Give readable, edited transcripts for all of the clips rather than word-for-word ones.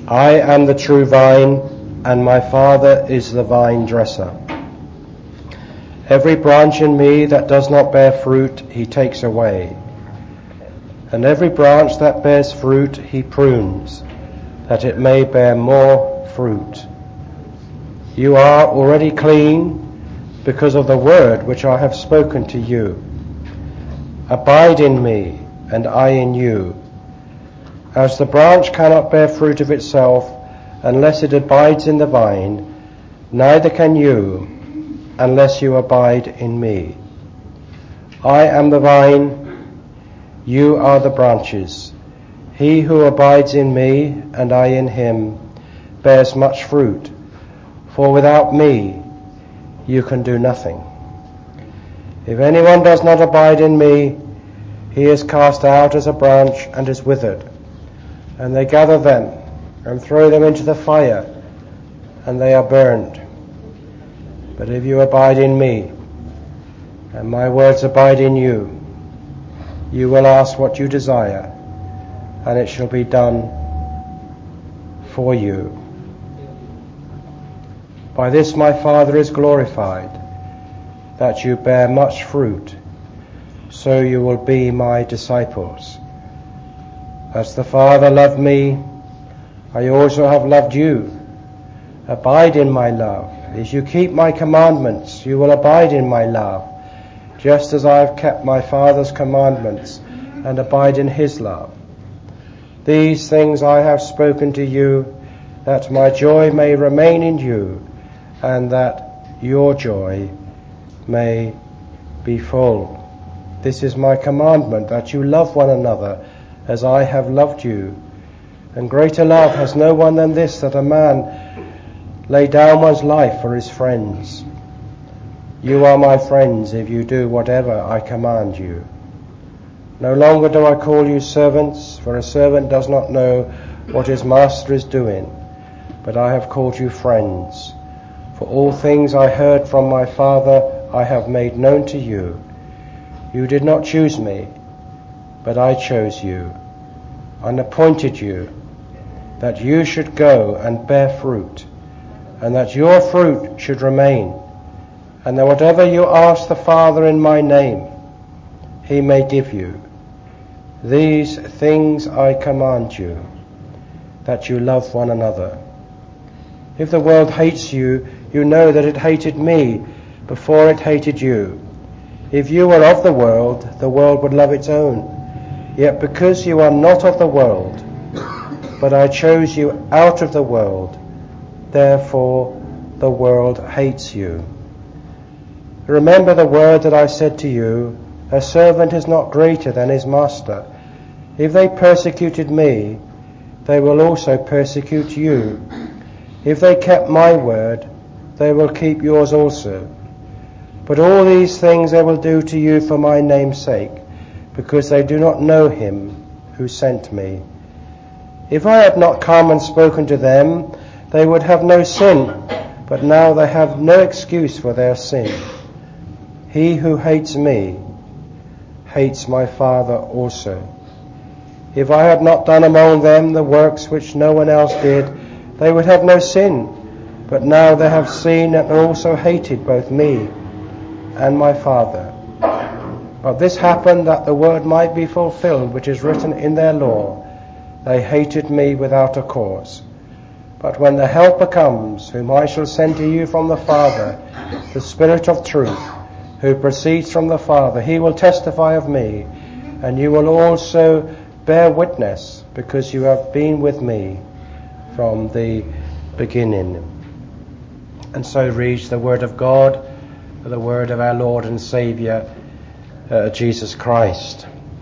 I am the true vine, and my Father is the vine dresser. Every branch in me that does not bear fruit, he takes away. And every branch that bears fruit, he prunes, that it may bear more fruit. You are already clean because of the word which I have spoken to you. Abide in me, and I in you. As the branch cannot bear fruit of itself unless it abides in the vine, neither can you unless you abide in me. I am the vine, you are the branches. He who abides in me and I in him bears much fruit, for without me you can do nothing. If anyone does not abide in me, he is cast out as a branch and is withered, and they gather them and throw them into the fire, and they are burned. But if you abide in me, and my words abide in you, you will ask what you desire, and it shall be done for you. By this my Father is glorified, that you bear much fruit, so you will be my disciples. As the Father loved me, I also have loved you. Abide in my love. If you keep my commandments, you will abide in my love, just as I have kept my Father's commandments and abide in his love. These things I have spoken to you, that my joy may remain in you, and that your joy may be full. This is my commandment, that you love one another as I have loved you. And greater love has no one than this, that a man lay down one's life for his friends. You are my friends if you do whatever I command you. No longer do I call you servants, for a servant does not know what his master is doing, but I have called you friends. For all things I heard from my Father I have made known to you. You did not choose me, but I chose you and appointed you, that you should go and bear fruit, and that your fruit should remain, and that whatever you ask the Father in my name, he may give you. These things I command you, that you love one another. If the world hates you, you know that it hated me before it hated you. If you were of the world would love its own. Yet because you are not of the world, but I chose you out of the world, therefore the world hates you. Remember the word that I said to you, a servant is not greater than his master. If they persecuted me, they will also persecute you. If they kept my word, they will keep yours also. But all these things they will do to you for my name's sake, because they do not know him who sent me. If I had not come and spoken to them, they would have no sin, but now they have no excuse for their sin. He who hates me hates my Father also. If I had not done among them the works which no one else did, they would have no sin, but now they have seen and also hated both me and my Father. But this happened that the word might be fulfilled which is written in their law, they hated me without a cause. But when the Helper comes, whom I shall send to you from the Father, the Spirit of truth, who proceeds from the Father, he will testify of me, and you will also bear witness, because you have been with me from the beginning. And so reads the word of God, the word of our Lord and Saviour, Jesus Christ.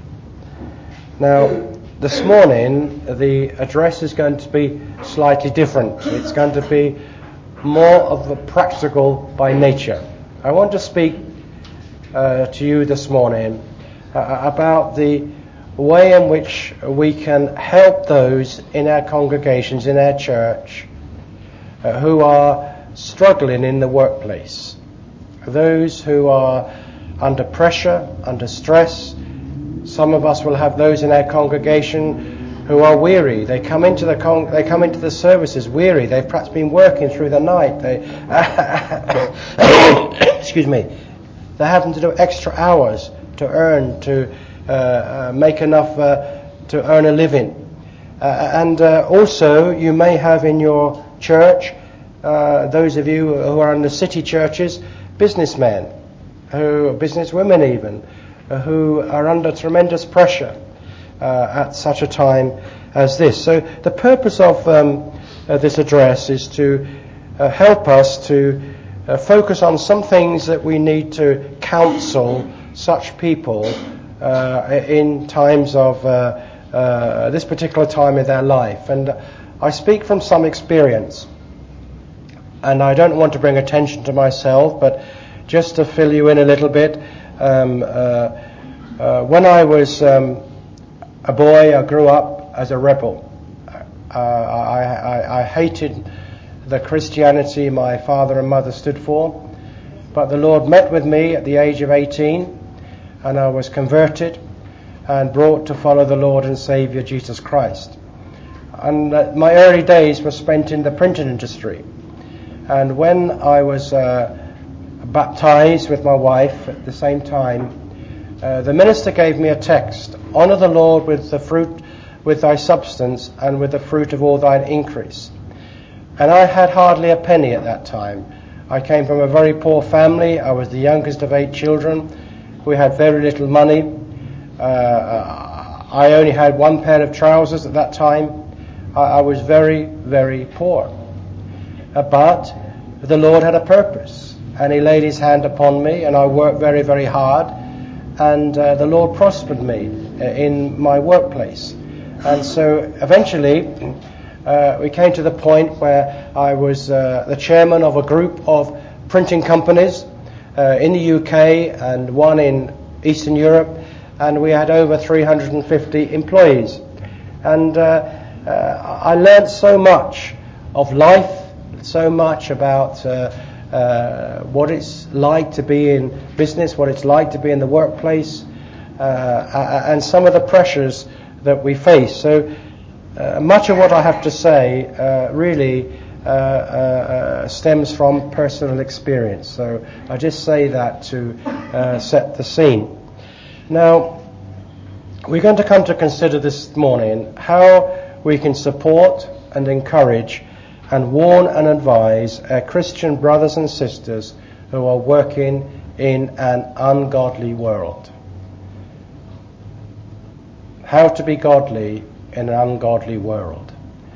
Now, this morning, the address is going to be slightly different. It's going to be more of the practical by nature. I want to speak to you this morning about the way in which we can help those in our congregations, in our church, who are struggling in the workplace. Those who are under pressure, under stress. Some of us will have those in our congregation who are weary. They come into the services weary. They've perhaps been working through the night. Excuse me. They're having to do extra hours to earn, to make enough to earn a living. And also, you may have in your church, those of you who are in the city churches, businessmen, businesswomen even, who are under tremendous pressure at such a time as this. So the purpose of this address is to help us to focus on some things that we need to counsel such people in times of this particular time in their life. And I speak from some experience, and I don't want to bring attention to myself, but just to fill you in a little bit, when I was a boy, I grew up as a rebel. I hated the Christianity my father and mother stood for, but the Lord met with me at the age of 18, and I was converted and brought to follow the Lord and Saviour Jesus Christ. And my early days were spent in the printing industry. And when I was baptized with my wife at the same time, the minister gave me a text: "Honour the Lord with the fruit, with thy substance, and with the fruit of all thine increase." And I had hardly a penny at that time. I came from a very poor family. I was the youngest of 8 children. We had very little money. I only had one pair of trousers at that time. I was very, very poor. But the Lord had a purpose, and He laid His hand upon me, and I worked very, very hard, and the Lord prospered me in my workplace. And so eventually we came to the point where I was the chairman of a group of printing companies in the UK and one in Eastern Europe, and we had over 350 employees. And I learned so much of life, so much about what it's like to be in business, what it's like to be in the workplace, and some of the pressures that we face. So much of what I have to say really stems from personal experience. So I just say that to set the scene. Now, we're going to come to consider this morning how we can support and encourage and warn and advise our Christian brothers and sisters who are working in an ungodly world. How to be godly in an ungodly world.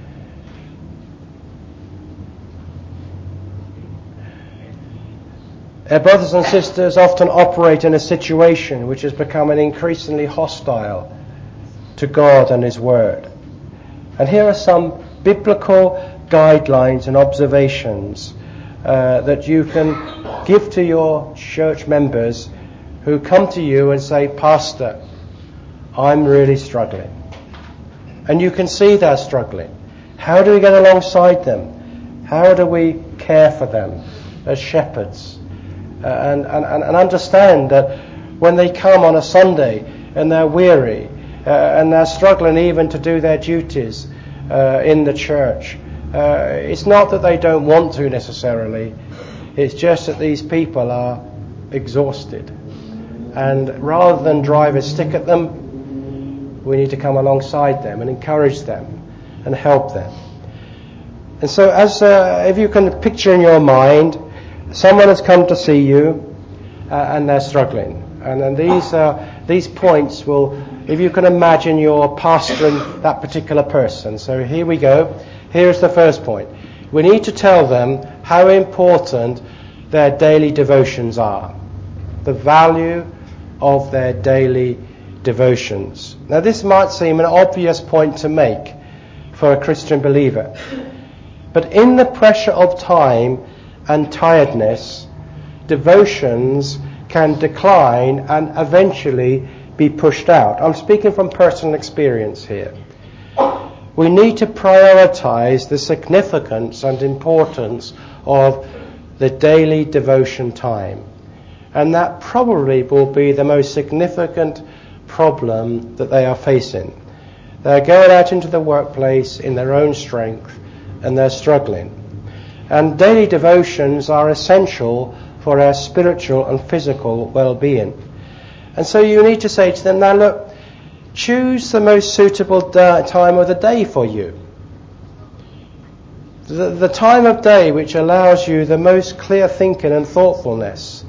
Our brothers and sisters often operate in a situation which is becoming increasingly hostile to God and His Word. And here are some biblical guidelines and observations that you can give to your church members who come to you and say, "Pastor, I'm really struggling." And you can see they're struggling. How do we get alongside them? How do we care for them as shepherds? And understand that when they come on a Sunday and they're weary and they're struggling even to do their duties in the church, it's not that they don't want to necessarily. It's just that these people are exhausted. And rather than drive a stick at them, we need to come alongside them and encourage them and help them. And so if you can picture in your mind, someone has come to see you and they're struggling. And then these points will, if you can imagine you're pastoring that particular person. So here we go. Here's the first point. We need to tell them how important their daily devotions are. The value of their daily devotions. Now this might seem an obvious point to make for a Christian believer. But in the pressure of time and tiredness, devotions can decline and eventually be pushed out. I'm speaking from personal experience here. We need to prioritize the significance and importance of the daily devotion time. And that probably will be the most significant problem that they are facing. They're going out into the workplace in their own strength, and they're struggling. And daily devotions are essential for our spiritual and physical well-being. And so you need to say to them, now look, choose the most suitable time of the day for you. The time of day which allows you the most clear thinking and thoughtfulness.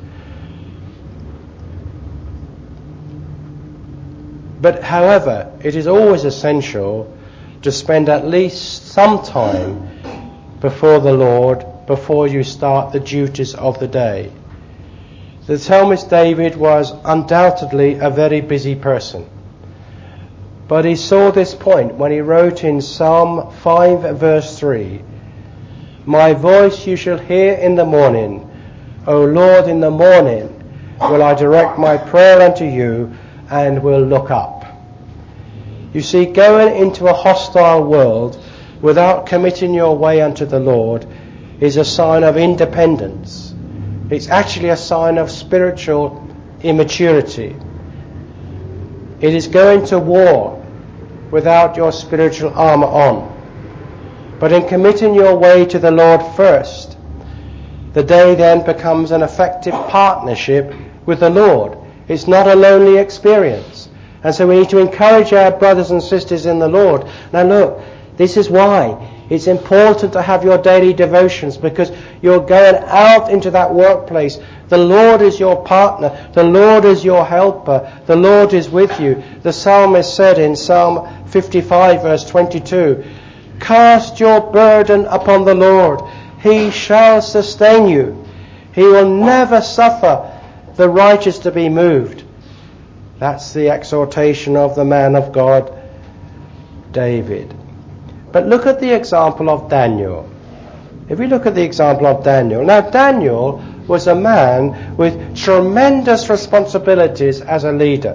But however, it is always essential to spend at least some time before the Lord before you start the duties of the day. The psalmist David was undoubtedly a very busy person. But he saw this point when he wrote in Psalm 5 verse 3, "My voice you shall hear in the morning. O Lord, in the morning will I direct my prayer unto you and will look up." You see, going into a hostile world without committing your way unto the Lord is a sign of independence. It's actually a sign of spiritual immaturity. It is going to war without your spiritual armour on. But in committing your way to the Lord first, the day then becomes an effective partnership with the Lord. It's not a lonely experience. And so we need to encourage our brothers and sisters in the Lord. Now look, this is why it's important to have your daily devotions, because you're going out into that workplace. The Lord is your partner. The Lord is your helper. The Lord is with you. The psalmist said in Psalm 55 verse 22, "Cast your burden upon the Lord. He shall sustain you. He will never suffer the righteous to be moved." That's the exhortation of the man of God, David. But look at the example of Daniel. If we look at the example of Daniel. Now, Daniel was a man with tremendous responsibilities as a leader.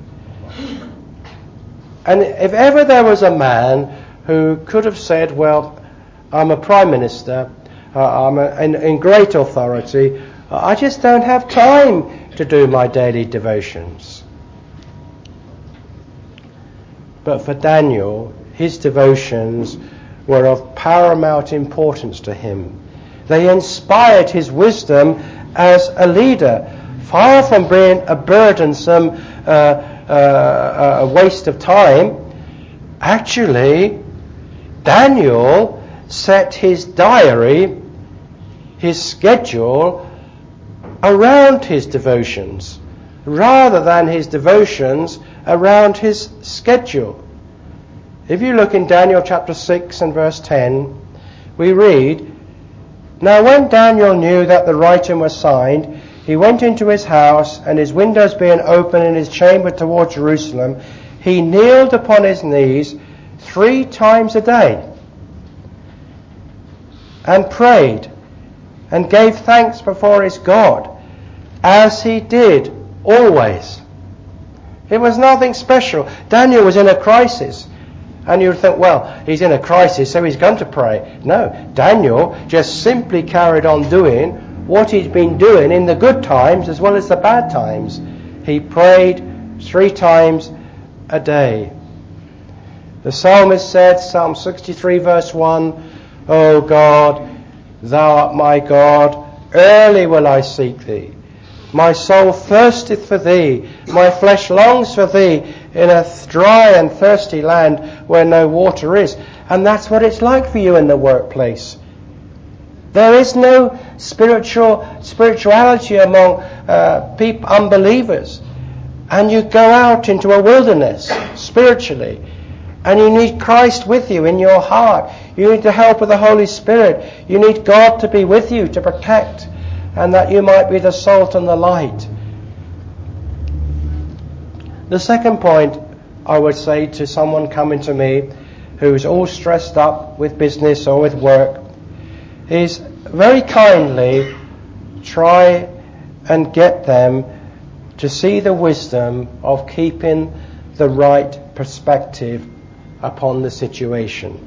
And if ever there was a man who could have said, well, I'm a prime minister, I'm in great authority, I just don't have time to do my daily devotions. But for Daniel, his devotions were of paramount importance to him. They inspired his wisdom as a leader. Far from being a burdensome a waste of time, actually, Daniel set his diary, his schedule, around his devotions, rather than his devotions around his schedule. If you look in Daniel chapter 6 and verse 10, we read, "Now when Daniel knew that the writing was signed, he went into his house, and his windows being open in his chamber toward Jerusalem, he kneeled upon his knees 3 times a day, and prayed, and gave thanks before his God, as he did always." It was nothing special. Daniel was in a crisis. And you would think, well, he's in a crisis, so he's going to pray. No, Daniel just simply carried on doing what he'd been doing in the good times as well as the bad times. He prayed 3 times a day. The psalmist said, Psalm 63 verse 1, "O God, thou art my God, early will I seek thee. My soul thirsteth for thee, my flesh longs for thee in a dry and thirsty land where no water is." And that's what it's like for you in the workplace. There is no spirituality among unbelievers. And you go out into a wilderness spiritually. And you need Christ with you in your heart. You need the help of the Holy Spirit. You need God to be with you to protect, and that you might be the salt and the light. The second point I would say to someone coming to me who's all stressed up with business or with work is very kindly try and get them to see the wisdom of keeping the right perspective upon the situation.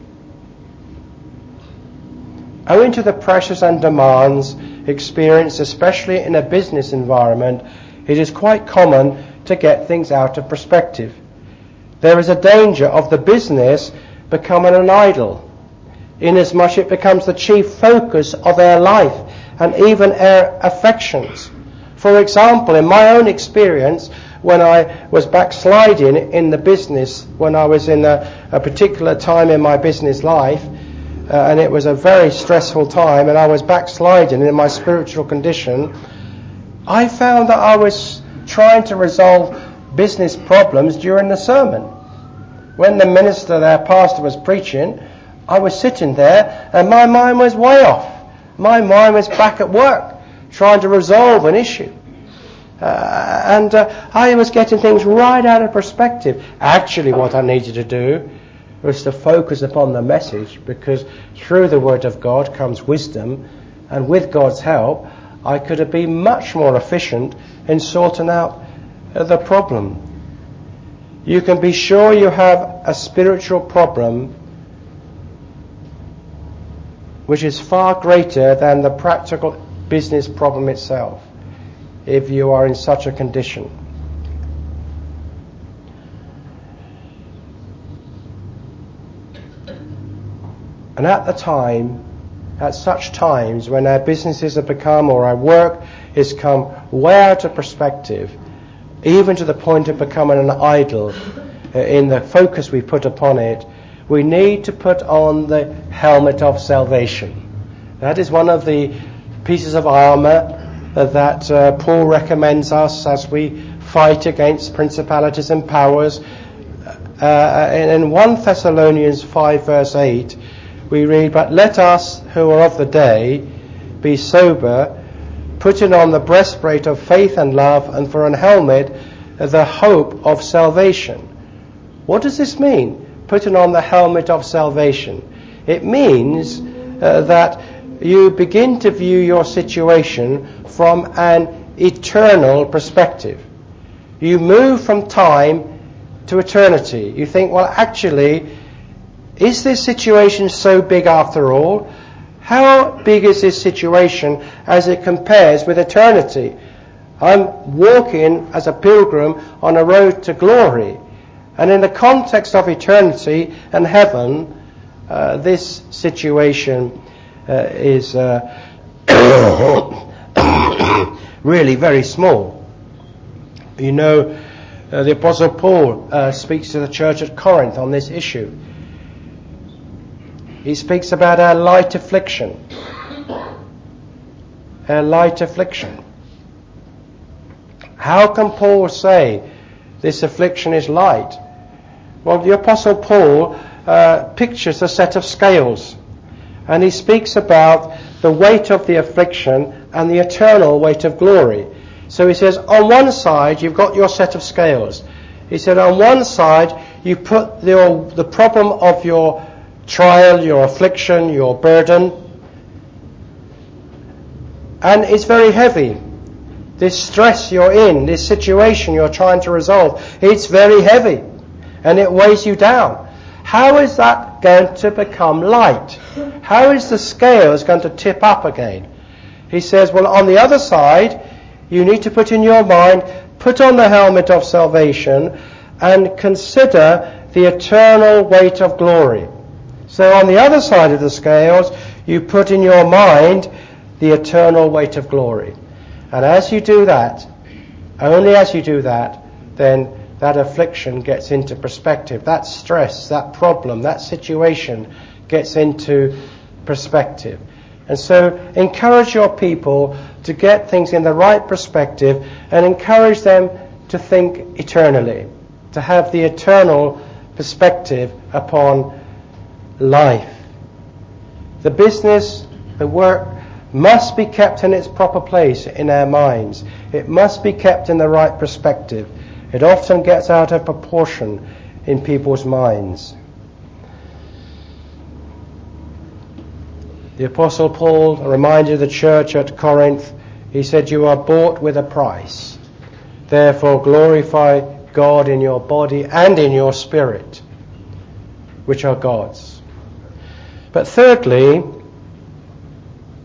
Owing to the pressures and demands experienced, especially in a business environment, it is quite common to get things out of perspective, there is a danger of the business becoming an idol, inasmuch it becomes the chief focus of our life and even our affections. For example, in my own experience, when I was backsliding in the business, when I was in a particular time in my business life, and it was a very stressful time, and I was backsliding in my spiritual condition, I found that I was trying to resolve business problems during the sermon. When the minister, their pastor, was preaching, I was sitting there and my mind was way off. My mind was back at work, trying to resolve an issue. And I was getting things right out of perspective. Actually, what I needed to do was to focus upon the message, because through the Word of God comes wisdom, and with God's help, I could have been much more efficient in sorting out the problem. You can be sure you have a spiritual problem which is far greater than the practical business problem itself, if you are in such a condition. And at such times when our businesses have become, or our work has come way out of perspective, even to the point of becoming an idol in the focus we put upon it, we need to put on the helmet of salvation. That is one of the pieces of armour that Paul recommends us as we fight against principalities and powers. In 1 Thessalonians 5 verse 8 we read, "But let us who are of the day be sober, putting on the breastplate of faith and love, and for an helmet the hope of salvation." What does this mean, putting on the helmet of salvation? It means that you begin to view your situation from an eternal perspective. You move from time to eternity. You think, well, actually, is this situation so big after all? How big is this situation as it compares with eternity? I'm walking as a pilgrim on a road to glory. And in the context of eternity and heaven, this situation is really very small. You know, the Apostle Paul speaks to the church at Corinth on this issue. He speaks about our light affliction. Our light affliction. How can Paul say this affliction is light? Well, the Apostle Paul pictures a set of scales, and he speaks about the weight of the affliction and the eternal weight of glory. So he says, on one side you've got your set of scales. He said, on one side you put the problem of your trial, your affliction, your burden, and it's very heavy. This stress you're in, this situation you're trying to resolve, it's very heavy, and it weighs you down. How is that going to become light? How is the scales going to tip up again? He says, well, on the other side, you need to put in your mind, put on the helmet of salvation, and consider the eternal weight of glory. So on the other side of the scales, you put in your mind the eternal weight of glory. And as you do that, only as you do that, then that affliction gets into perspective. That stress, that problem, that situation gets into perspective. And so encourage your people to get things in the right perspective, and encourage them to think eternally, to have the eternal perspective upon life. The business, the work, must be kept in its proper place in our minds. It must be kept in the right perspective. It often gets out of proportion in people's minds. The Apostle Paul reminded the church at Corinth, he said, "You are bought with a price. Therefore glorify God in your body and in your spirit, which are God's." But thirdly,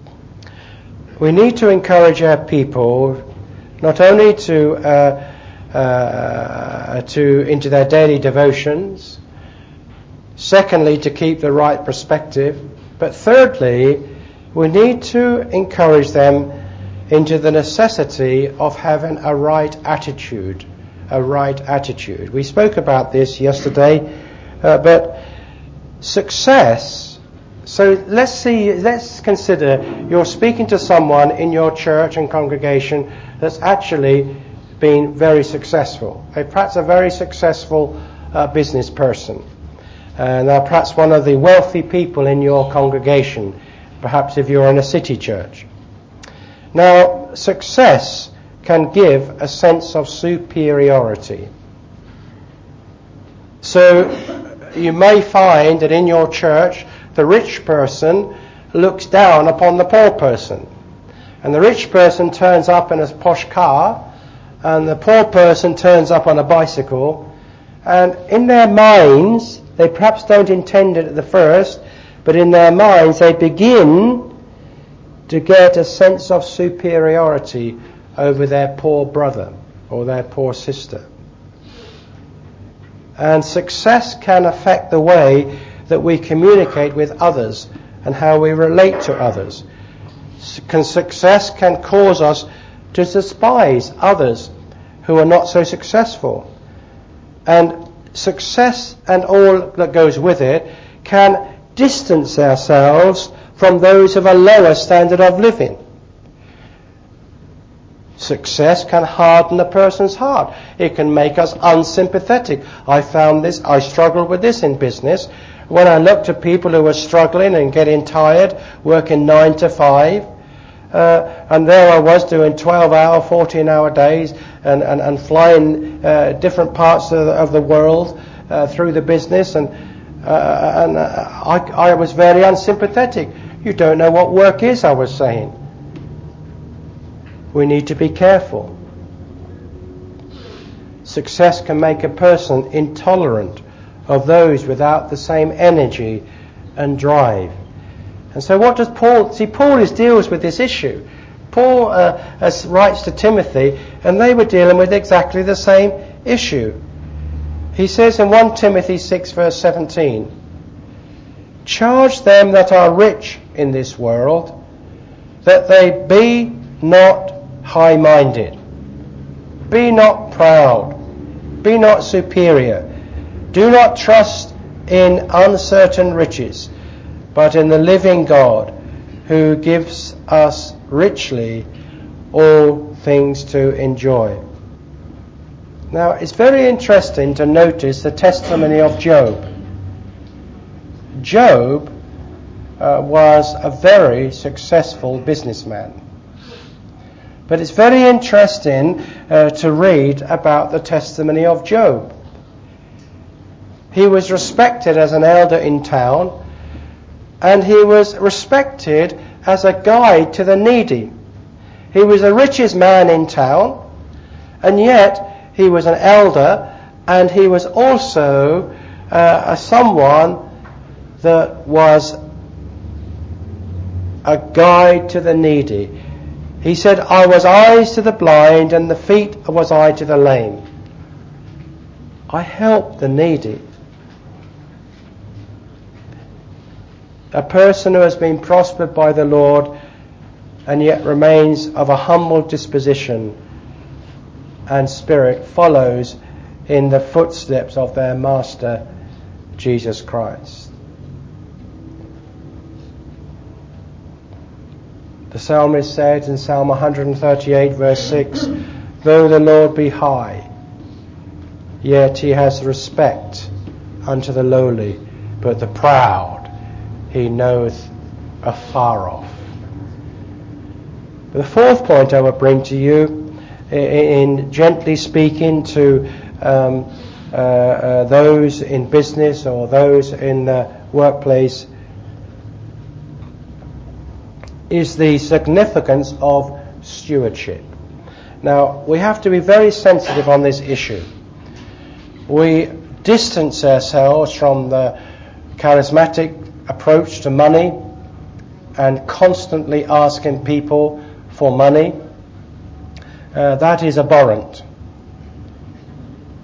we need to encourage our people not only to into their daily devotions. Secondly, to keep the right perspective. But thirdly, we need to encourage them into the necessity of having a right attitude. A right attitude. We spoke about this yesterday, but success. So let's consider you're speaking to someone in your church and congregation that's actually been very successful. Perhaps a very successful business person. And perhaps one of the wealthy people in your congregation, perhaps if you're in a city church. Now, success can give a sense of superiority. So, you may find that in your church, the rich person looks down upon the poor person. And the rich person turns up in a posh car, and the poor person turns up on a bicycle. And in their minds, they perhaps don't intend it at the first, but in their minds they begin to get a sense of superiority over their poor brother or their poor sister. And success can affect the way that we communicate with others and how we relate to others. Success can cause us to despise others who are not so successful. And success and all that goes with it can distance ourselves from those of a lower standard of living. Success can harden a person's heart. It can make us unsympathetic. I found this, I struggled with this in business. When I looked at people who were struggling and getting tired, working 9 to 5, and there I was doing 12-hour, 14-hour days and flying different parts of the world through the business, and I was very unsympathetic. You don't know what work is, I was saying. We need to be careful. Success can make a person intolerant of those without the same energy and drive. And so what does Paul... See, Paul deals with this issue. Paul writes to Timothy, and they were dealing with exactly the same issue. He says in 1 Timothy 6 verse 17, "Charge them that are rich in this world, that they be not high-minded. Be not proud. Be not superior. Do not trust in uncertain riches, but in the living God, who gives us richly all things to enjoy." Now, it's very interesting to notice the testimony of Job. Job was a very successful businessman. But it's very interesting to read about the testimony of Job. He was respected as an elder in town, and he was respected as a guide to the needy. He was the richest man in town, and yet he was an elder, and he was also someone that was a guide to the needy. He said, "I was eyes to the blind, and the feet was I to the lame." I help the needy. A person who has been prospered by the Lord and yet remains of a humble disposition and spirit follows in the footsteps of their Master, Jesus Christ. The psalmist said in Psalm 138 verse 6, "Though the Lord be high, yet he has respect unto the lowly, but the proud he knoweth afar off." The fourth point I will bring to you, in gently speaking to those in business or those in the workplace, is the significance of stewardship. Now, we have to be very sensitive on this issue. We distance ourselves from the charismatic approach to money and constantly asking people for money. That is abhorrent.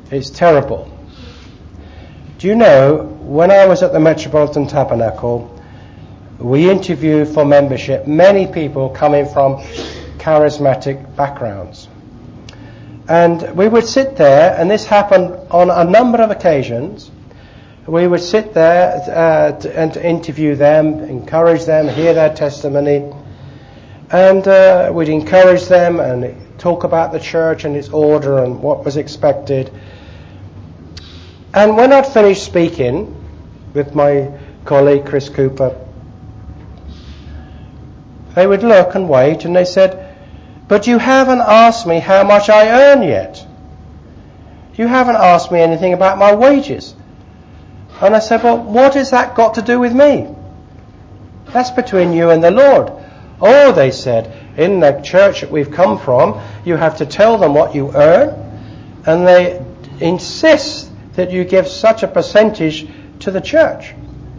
It's terrible. Do you know, when I was at the Metropolitan Tabernacle, we interviewed for membership many people coming from charismatic backgrounds. And we would sit there, and this happened on a number of occasions. We would sit there and interview them, encourage them, hear their testimony. And we'd encourage them and talk about the church and its order and what was expected. And when I'd finished speaking with my colleague Chris Cooper, they would look and wait, and they said, "But you haven't asked me how much I earn yet. You haven't asked me anything about my wages." And I said, "Well, what has that got to do with me? That's between you and the Lord." "Oh," they said, "in the church that we've come from, you have to tell them what you earn, and they insist that you give such a percentage to the church.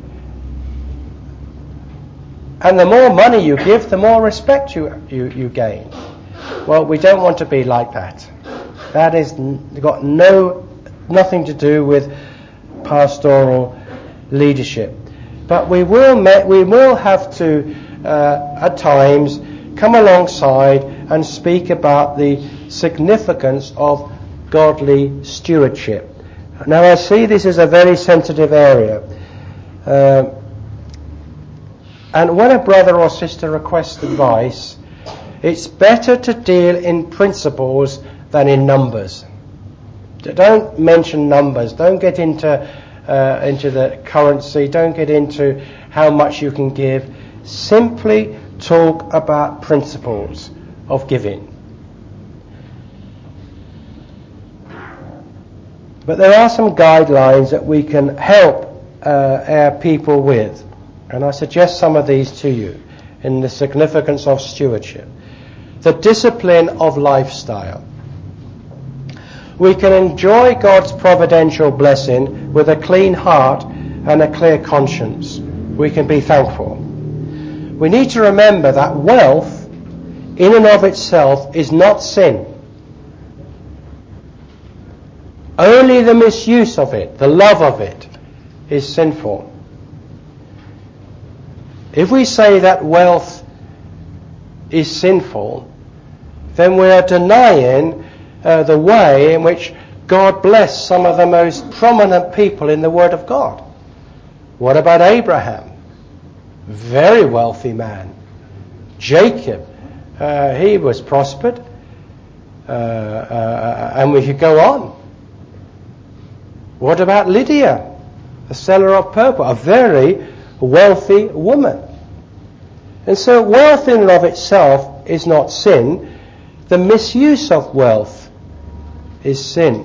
And the more money you give, the more respect you gain." Well, we don't want to be like that. That has got nothing to do with pastoral leadership. But we will have to, at times, come alongside and speak about the significance of godly stewardship. Now, I see this is a very sensitive area. And when a brother or sister requests advice, it's better to deal in principles than in numbers. Don't mention numbers. Don't get into the currency. Don't get into how much you can give. Simply talk about principles of giving. But there are some guidelines that we can help our people with. And I suggest some of these to you in the significance of stewardship. The discipline of lifestyle. We can enjoy God's providential blessing with a clean heart and a clear conscience. We can be thankful. We need to remember that wealth in and of itself is not sin. Only the misuse of it, the love of it, is sinful. If we say that wealth is sinful, then we are denying the way in which God blessed some of the most prominent people in the Word of God. What about Abraham? Very wealthy man. Jacob, he was prospered. And we could go on. What about Lydia, the seller of purple? A very wealthy woman. And so wealth in and of itself is not sin. The misuse of wealth is sin.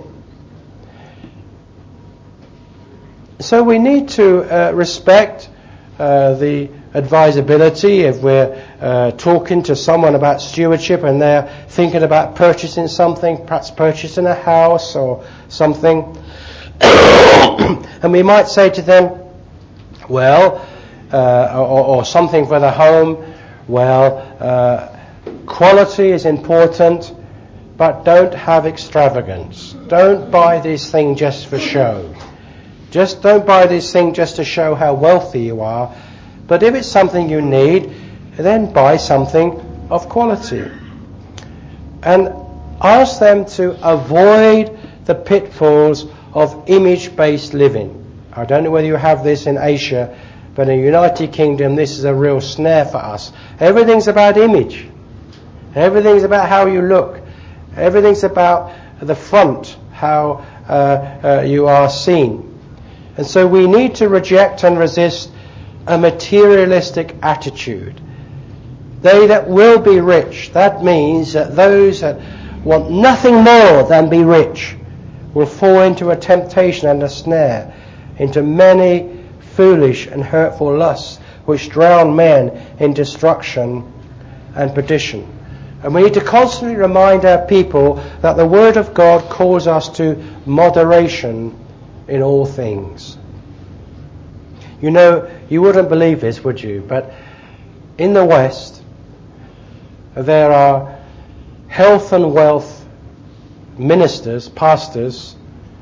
So we need to respect the advisability if we're talking to someone about stewardship and they're thinking about purchasing something, perhaps purchasing a house or something. And we might say to them, well, or something for the home, well, quality is important, but don't have extravagance. Don't buy this thing just for show. Just don't buy this thing just to show how wealthy you are. But if it's something you need, then buy something of quality. And ask them to avoid the pitfalls of image-based living. I don't know whether you have this in Asia, but in the United Kingdom this is a real snare for us. Everything's about image. Everything's about how you look. Everything's about the front, how you are seen. And so we need to reject and resist a materialistic attitude. They that will be rich, that means that those that want nothing more than be rich will fall into a temptation and a snare, into many foolish and hurtful lusts which drown men in destruction and perdition. And we need to constantly remind our people that the Word of God calls us to moderation in all things. You know, you wouldn't believe this, would you? But in the West, there are health and wealth ministers, pastors,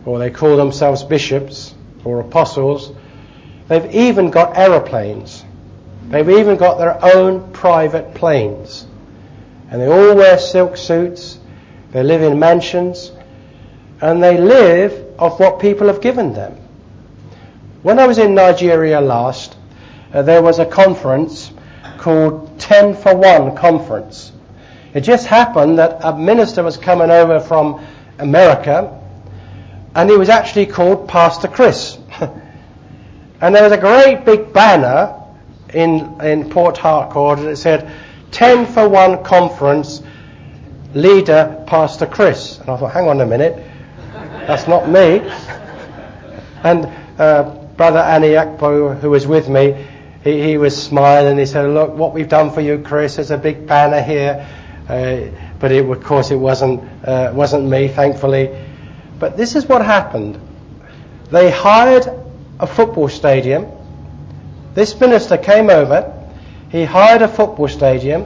or they call themselves bishops or apostles. They've even got aeroplanes. They've even got their own private planes. And they all wear silk suits. They live in mansions. And they live off what people have given them. When I was in Nigeria last, there was a conference called 10 for 1 conference. It just happened that a minister was coming over from America, and he was actually called Pastor Chris. And there was a great big banner in Port Harcourt, and it said, 10 for 1 conference, leader Pastor Chris. And I thought, hang on a minute, that's not me. And Brother Annie Akpo, who was with me, he was smiling. He said, look, what we've done for you, Chris, there's a big banner here. But of course it wasn't me, thankfully. But this is what happened. They hired a football stadium. This minister came over. He hired a football stadium.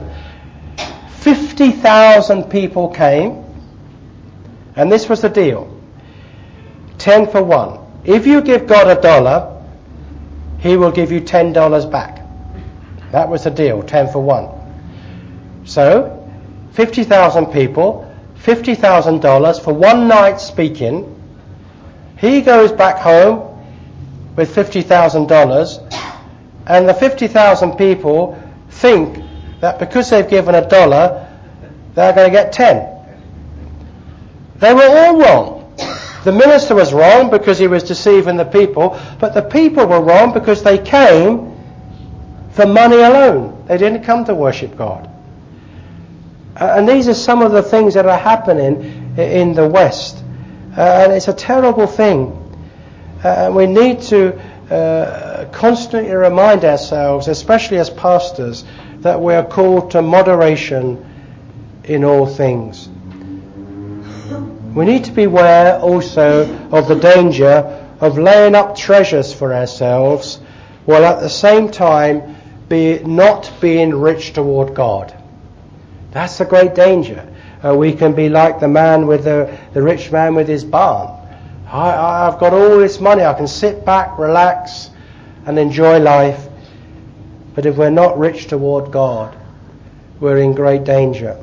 50,000 people came. And this was the deal. 10 for 1. If you give God $1, He will give you $10 back. That was the deal, 10 for 1. So, 50,000 people, $50,000 for one night speaking. He goes back home with $50,000, and the 50,000 people think that because they've given $1, they're going to get 10. They were all wrong. The minister was wrong because he was deceiving the people, but the people were wrong because they came for money alone. They didn't come to worship God. And these are some of the things that are happening in the West. And it's a terrible thing. We need to constantly remind ourselves, especially as pastors, that we are called to moderation in all things. We need to beware also of the danger of laying up treasures for ourselves while at the same time not being rich toward God. That's a great danger. We can be like the man with the rich man with his barn. I've got all this money. I can sit back, relax, and enjoy life. But if we're not rich toward God, we're in great danger.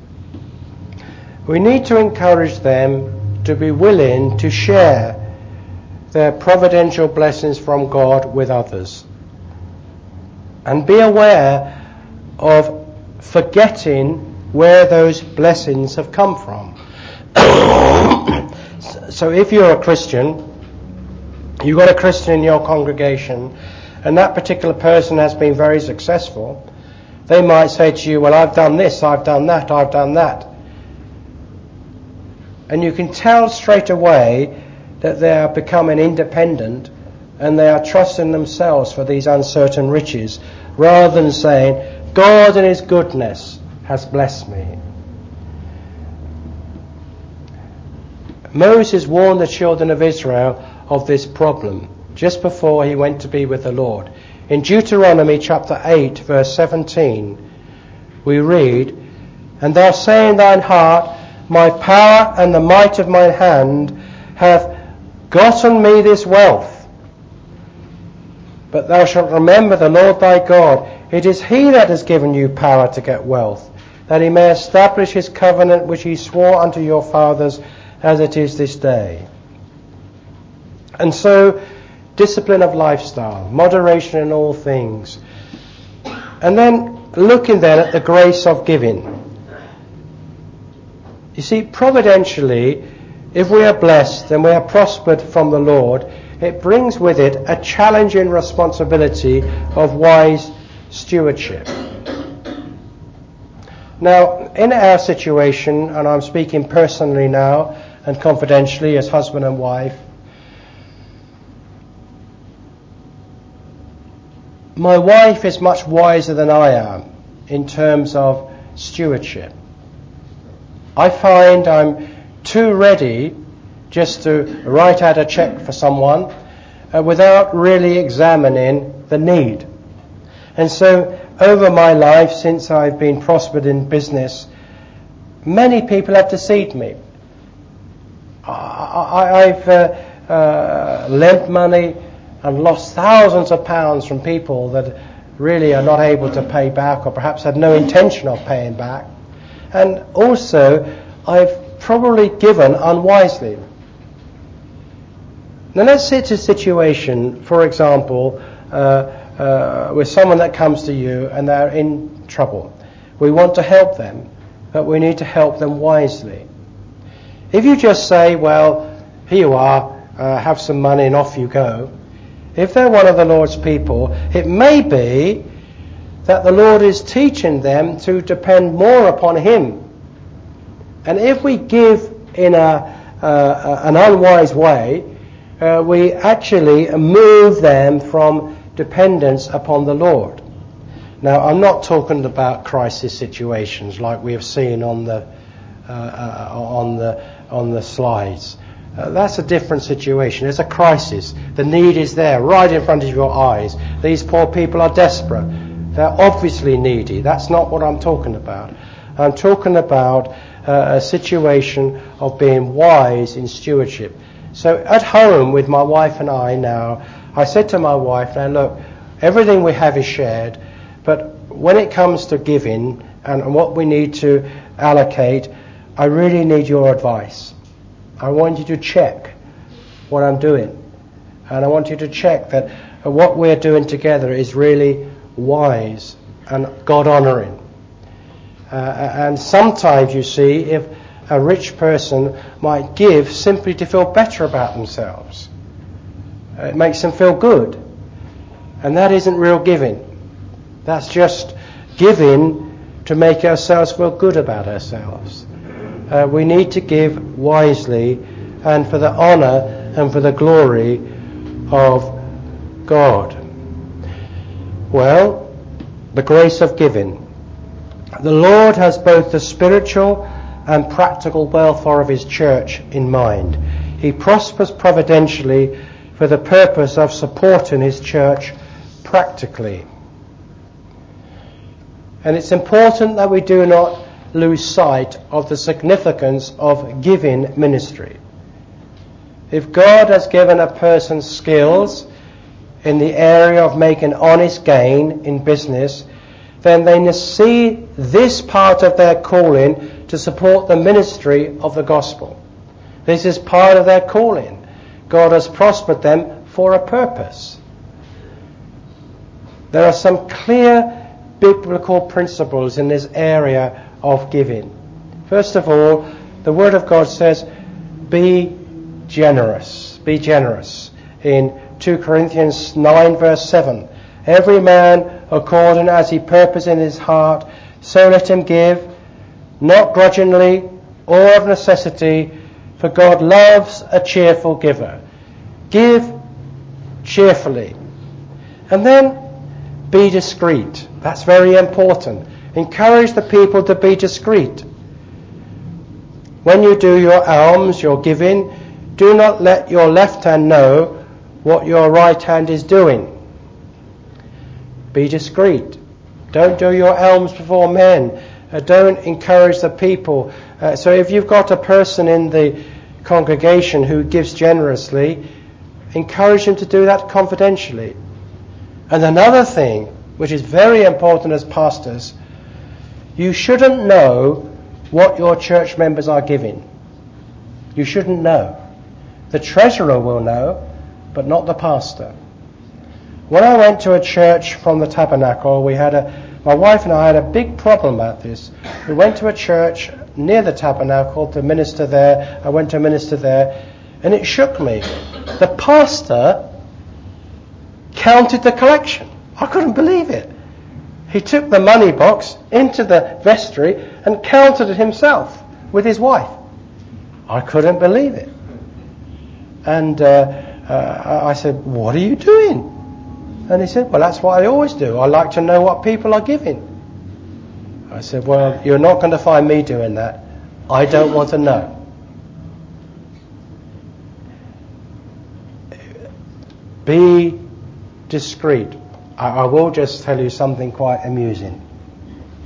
We need to encourage them to be willing to share their providential blessings from God with others. And be aware of forgetting where those blessings have come from. So if you're a Christian, you've got a Christian in your congregation, and that particular person has been very successful, they might say to you, well, I've done this, I've done that, I've done that. And you can tell straight away that they are becoming independent and they are trusting themselves for these uncertain riches, rather than saying, God in His goodness has blessed me. Moses warned the children of Israel of this problem just before he went to be with the Lord. In Deuteronomy chapter 8 verse 17 we read, and thou say in thine heart, my power and the might of my hand hath gotten me this wealth. But thou shalt remember the Lord thy God. It is He that has given you power to get wealth, that He may establish His covenant which He swore unto your fathers, as it is this day. And so, discipline of lifestyle, moderation in all things. And then looking then at the grace of giving. You see, providentially, if we are blessed and we are prospered from the Lord, it brings with it a challenging responsibility of wise stewardship. Now, in our situation, and I'm speaking personally now and confidentially as husband and wife, my wife is much wiser than I am in terms of stewardship. I find I'm too ready just to write out a check for someone without really examining the need. And so over my life, since I've been prospered in business, many people have deceived me. I've lent money and lost thousands of pounds from people that really are not able to pay back, or perhaps had no intention of paying back. And also, I've probably given unwisely. Now let's say it's a situation, for example, with someone that comes to you and they're in trouble. We want to help them, but we need to help them wisely. If you just say, well, here you are, have some money and off you go, if they're one of the Lord's people, it may be that the Lord is teaching them to depend more upon Him. And if we give in an unwise way, we actually move them from dependence upon the Lord. Now, I'm not talking about crisis situations like we have seen on the slides. That's a different situation. It's a crisis. The need is there, right in front of your eyes. These poor people are desperate. They're obviously needy. That's not what I'm talking about. I'm talking about a situation of being wise in stewardship. So at home with my wife and I now, I said to my wife, now look, everything we have is shared, but when it comes to giving and what we need to allocate, I really need your advice. I want you to check what I'm doing. And I want you to check that what we're doing together is really wise and God-honouring. And sometimes, you see, if a rich person might give simply to feel better about themselves. It makes them feel good. And that isn't real giving. That's just giving to make ourselves feel good about ourselves. We need to give wisely and for the honour and for the glory of God. Well, the grace of giving. The Lord has both the spiritual and practical welfare of His church in mind. He prospers providentially for the purpose of supporting His church practically. And it's important that we do not lose sight of the significance of giving ministry. If God has given a person skills in the area of making honest gain in business, then they must see this part of their calling to support the ministry of the gospel. This is part of their calling. God has prospered them for a purpose. There are some clear biblical principles in this area of giving. First of all, the Word of God says, be generous. Be generous. In 2 Corinthians 9 verse 7, every man according as he purposes in his heart, so let him give, not grudgingly or of necessity, for God loves a cheerful giver. Give cheerfully. And then be discreet. That's very important. Encourage the people to be discreet. When you do your alms, your giving, do not let your left hand know what your right hand is doing. Be discreet. Don't do your alms before men. Don't encourage the people. So if you've got a person in the congregation who gives generously, encourage him to do that confidentially. And another thing, which is very important as pastors, you shouldn't know what your church members are giving. You shouldn't know. The treasurer will know, but not the pastor. When I went to a church from the Tabernacle, my wife and I had a big problem about this. We went to a church near the Tabernacle to minister there. I went to minister there, and it shook me. The pastor counted the collection. I couldn't believe it. He took the money box into the vestry and counted it himself with his wife. I couldn't believe it. And I said, what are you doing? And he said, well, that's what I always do. I like to know what people are giving. I said, well, you're not going to find me doing that. I don't want to know. Be discreet. I will just tell you something quite amusing.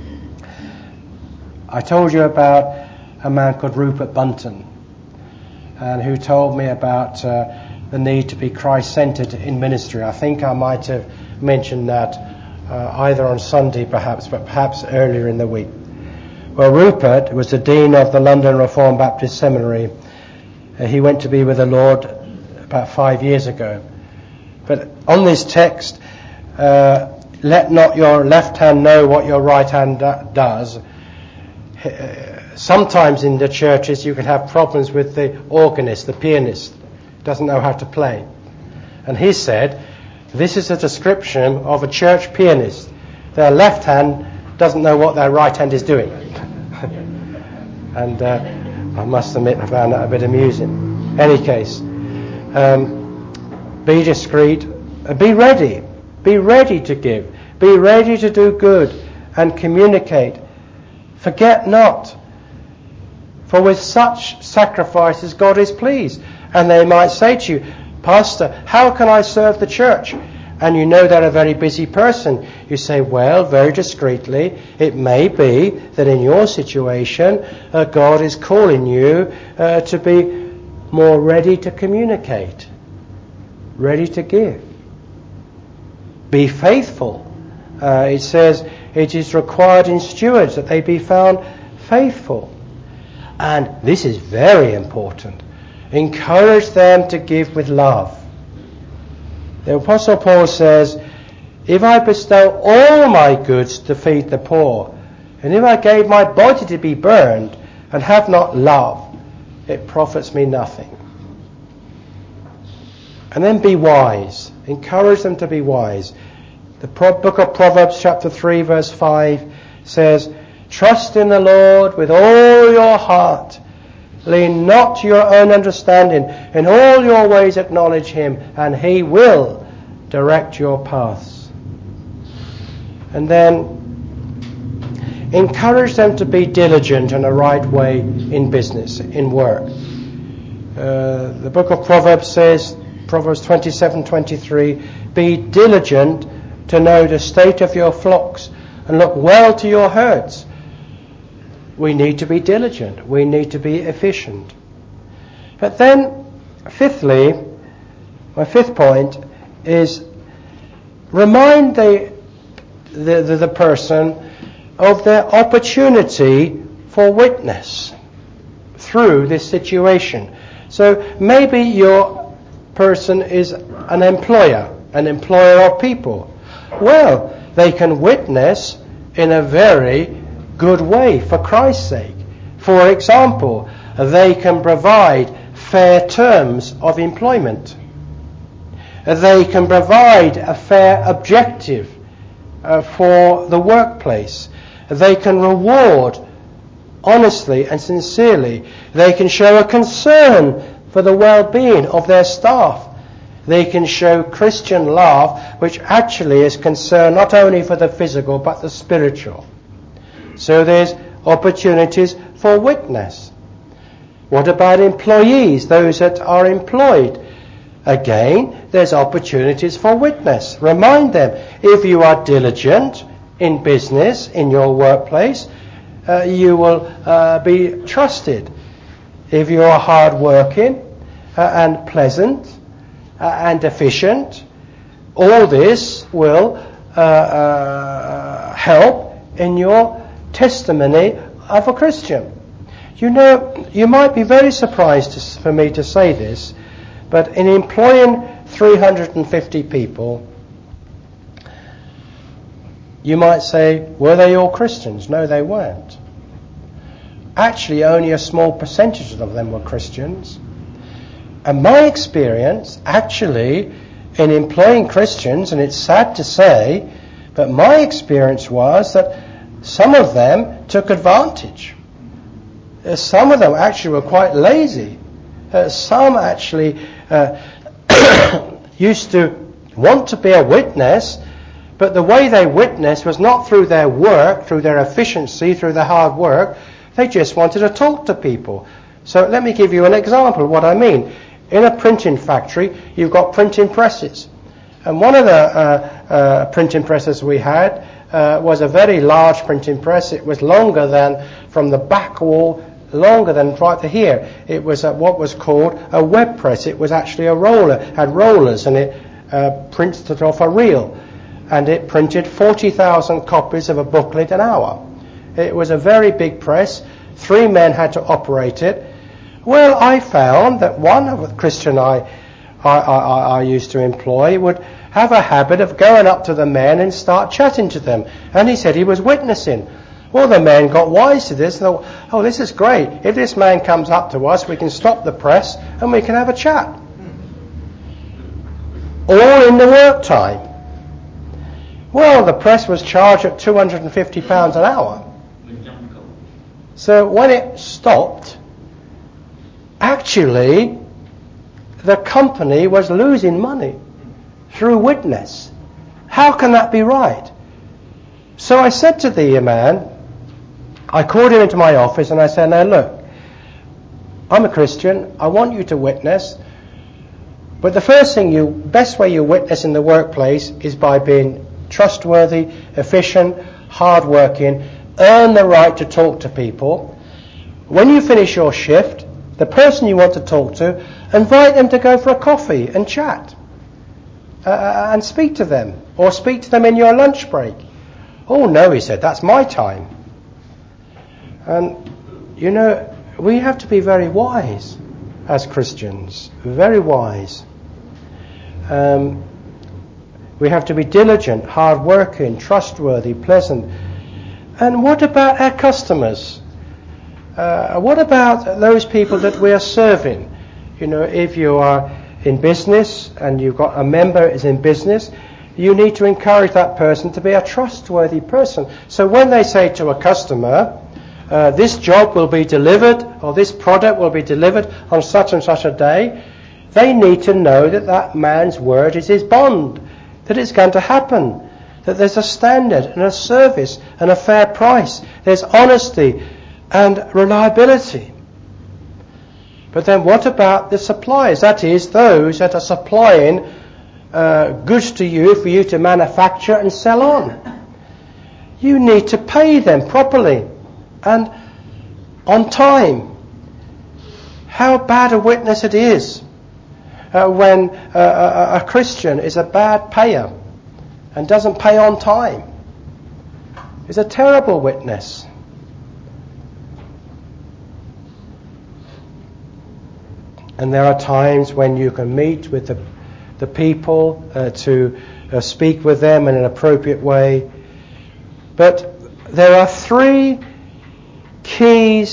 I told you about a man called Rupert Bunton. and who told me about the need to be Christ-centered in ministry. I think I might have mentioned that either on Sunday perhaps, but perhaps earlier in the week. Well, Rupert was the Dean of the London Reformed Baptist Seminary. He went to be with the Lord about 5 years ago. But on this text, let not your left hand know what your right hand does. Sometimes in the churches you can have problems with the organist, the pianist, doesn't know how to play. And he said, this is a description of a church pianist. Their left hand doesn't know what their right hand is doing. And I must admit I found that a bit amusing. Any case, be discreet, be ready to give, be ready to do good and communicate. Forget not, for with such sacrifices God is pleased. And they might say to you, Pastor, how can I serve the church? And you know they're a very busy person. You say, well, very discreetly, it may be that in your situation, God is calling you to be more ready to communicate, ready to give. Be faithful. It says it is required in stewards that they be found faithful. And this is very important. Encourage them to give with love. The Apostle Paul says, if I bestow all my goods to feed the poor, and if I gave my body to be burned and have not love, it profits me nothing. And then be wise. Encourage them to be wise. The book of Proverbs chapter 3 verse 5 says, trust in the Lord with all your heart. Lean not to your own understanding. In all your ways acknowledge him, and he will direct your paths. And then encourage them to be diligent in a right way in business, in work. The book of Proverbs says, Proverbs 27:23, be diligent to know the state of your flocks and look well to your herds. We need to be diligent. We need to be efficient. But then, fifthly, my fifth point is remind the person of their opportunity for witness through this situation. So maybe your person is an employer of people. Well, they can witness in a very good way for Christ's sake. For example, they can provide fair terms of employment. They can provide a fair objective for the workplace. They can reward honestly and sincerely. They can show a concern for the well-being of their staff. They can show Christian love, which actually is concern not only for the physical but the spiritual. So there's opportunities for witness. What about employees, those that are employed? Again, there's opportunities for witness. Remind them, if you are diligent in business, in your workplace, you will be trusted. If you are hard-working and pleasant and efficient, all this will help in your testimony of a Christian. You know, you might be very surprised for me to say this, but in employing 350 people, you might say, were they all Christians? No, they weren't. Actually, only a small percentage of them were Christians. And my experience, actually, in employing Christians, and it's sad to say, but my experience was that some of them took advantage. Some of them actually were quite lazy. Some actually used to want to be a witness, but the way they witnessed was not through their work, through their efficiency, through their hard work. They just wanted to talk to people. So let me give you an example of what I mean. In a printing factory, you've got printing presses. And one of the printing presses we had was a very large printing press. It was longer than from the back wall longer than right to here. It was what was called a web press. It was actually a roller, had rollers, and it printed it off a reel. And it printed 40,000 copies of a booklet an hour. It was a very big press. 3 men had to operate it. Well, I found that one of the Christian I used to employ would have a habit of going up to the men and start chatting to them. And he said he was witnessing. Well, the men got wise to this and thought, oh, this is great. If this man comes up to us, we can stop the press and we can have a chat. All in the work time. Well, the press was charged at £250 an hour. So when it stopped, actually, the company was losing money through witness. How can that be right? So I said to the man, I called him into my office and I said, now look, I'm a Christian, I want you to witness, but the best way you witness in the workplace is by being trustworthy, efficient, hard-working, earn the right to talk to people. When you finish your shift, the person you want to talk to, invite them to go for a coffee and chat and speak to them, or speak to them in your lunch break. Oh no, he said, that's my time. And you know, we have to be very wise as Christians, very wise. We have to be diligent, hard-working, trustworthy, pleasant. And what about our customers? What about those people that we are serving? You know, if you are in business and you've got a member is in business, you need to encourage that person to be a trustworthy person. So when they say to a customer, this job will be delivered or this product will be delivered on such and such a day, they need to know that that man's word is his bond, that it's going to happen, that there's a standard and a service and a fair price, there's honesty and reliability. But then what about the suppliers? That is, those that are supplying goods to you for you to manufacture and sell on. You need to pay them properly and on time. How bad a witness it is when a Christian is a bad payer and doesn't pay on time. It's a terrible witness. And there are times when you can meet with the people to speak with them in an appropriate way. But there are 3 key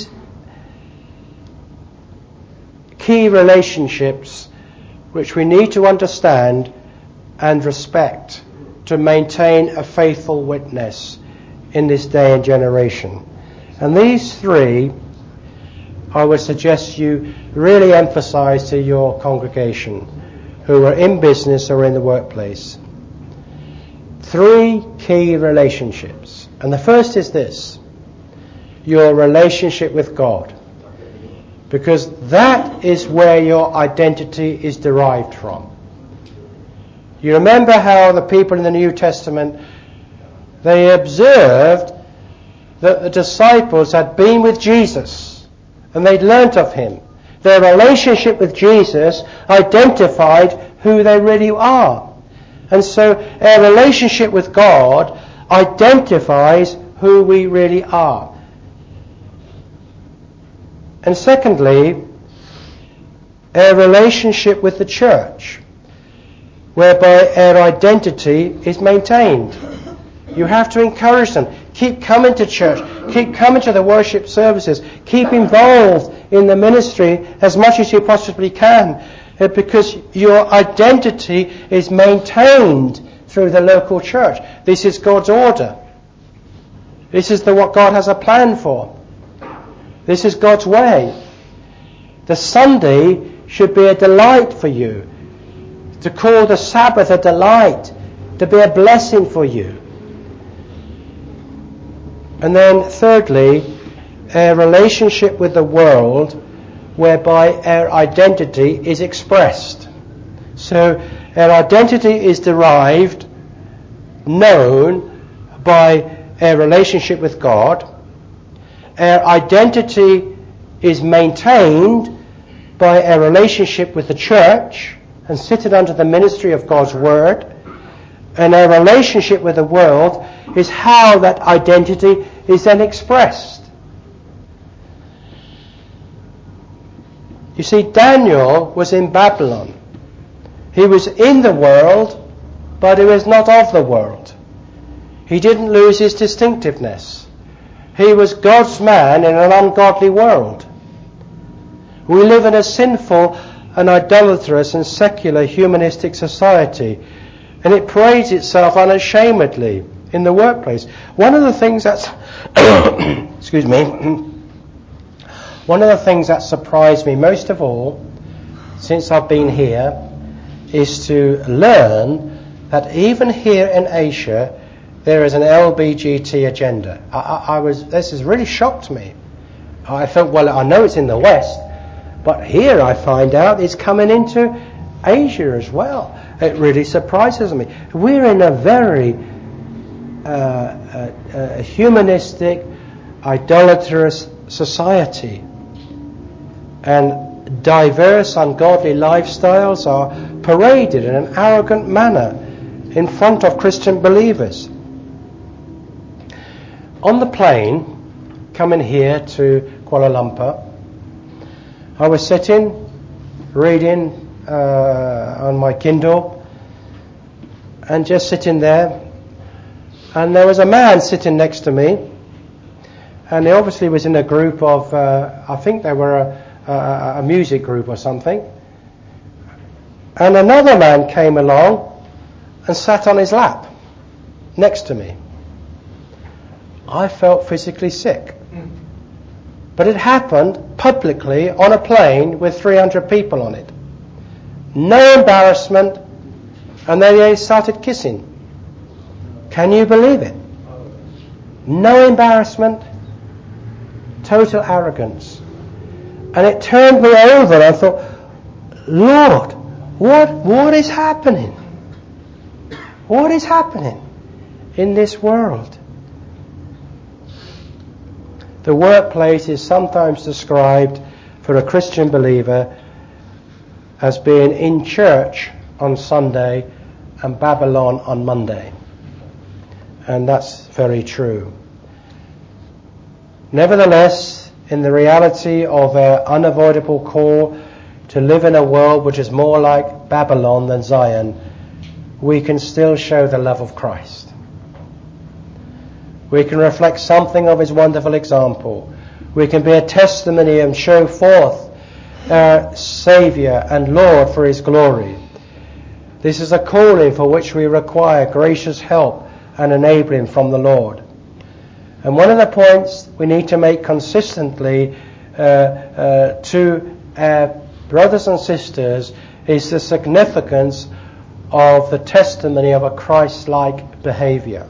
relationships which we need to understand and respect to maintain a faithful witness in this day and generation. And these 3, I would suggest you really emphasize to your congregation who are in business or in the workplace. 3 key relationships. And the first is this: your relationship with God. Because that is where your identity is derived from. You remember how the people in the New Testament, they observed that the disciples had been with Jesus and they'd learnt of him. Their relationship with Jesus identified who they really are. And so our relationship with God identifies who we really are. And secondly, our relationship with the church, whereby our identity is maintained. You have to encourage them. Keep coming to church. Keep coming to the worship services. Keep involved in the ministry as much as you possibly can, because your identity is maintained through the local church. This is God's order. This is what God has a plan for. This is God's way. The Sunday should be a delight for you. To call the Sabbath a delight. To be a blessing for you. And then thirdly, a relationship with the world whereby our identity is expressed. So our identity is derived, known by our relationship with God. Our identity is maintained by a relationship with the church and sitting under the ministry of God's Word, and a relationship with the world is how that identity is then expressed. You see, Daniel was in Babylon. He was in the world, but he was not of the world. He didn't lose his distinctiveness. He was God's man in an ungodly world. We live in a sinful and idolatrous and secular humanistic society, and it parades itself unashamedly in the workplace. One of the things that's excuse me, one of the things that surprised me most of all since I've been here is to learn that even here in Asia there is an LBGT agenda. This has really shocked me. I felt, well, I know it's in the West, but here I find out it's coming into Asia as well. It really surprises me. We're in a very humanistic, idolatrous society, and diverse, ungodly lifestyles are paraded in an arrogant manner in front of Christian believers. On the plane coming here to Kuala Lumpur, I was sitting reading on my Kindle and just sitting there, and there was a man sitting next to me, and he obviously was in a group of I think they were a music group or something, and another man came along and sat on his lap next to me. I felt physically sick. But it happened publicly on a plane with 300 people on it. No embarrassment, and then they started kissing. Can you believe it? No embarrassment, total arrogance. And it turned me over, and I thought, Lord, what is happening? What is happening in this world? The workplace is sometimes described for a Christian believer as being in church on Sunday and Babylon on Monday. And that's very true. Nevertheless, in the reality of an unavoidable call to live in a world which is more like Babylon than Zion, we can still show the love of Christ. We can reflect something of his wonderful example. We can be a testimony and show forth our Saviour and Lord for his glory. This is a calling for which we require gracious help and enabling from the Lord. And one of the points we need to make consistently to our brothers and sisters is the significance of the testimony of a Christ-like behaviour.